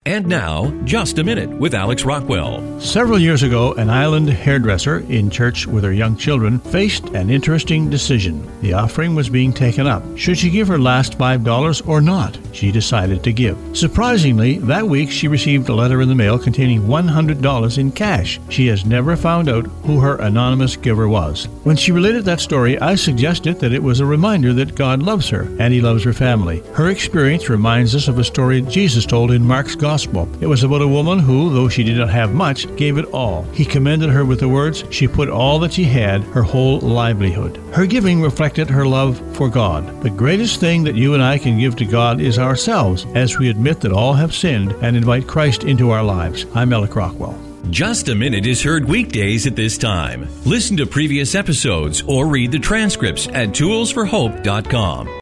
And now, Just a Minute with Alex Rockwell. Several years ago, an island hairdresser in church with her young children faced an interesting decision. The offering was being taken up. Should she give her last $5 or not? She decided to give. Surprisingly, that week she received a letter in the mail containing $100 in cash. She has never found out who her anonymous giver was. When she related that story, I suggested that it was a reminder that God loves her and He loves her family. Her experience reminds us of a story Jesus told in Mark's Gospel. It was about a woman who, though she did not have much, gave it all. He commended her with the words, she put all that she had, her whole livelihood. Her giving reflected her love for God. The greatest thing that you and I can give to God is ourselves, as we admit that all have sinned and invite Christ into our lives. I'm Alex Rockwell. Just a Minute is heard weekdays at this time. Listen to previous episodes or read the transcripts at toolsforhope.com.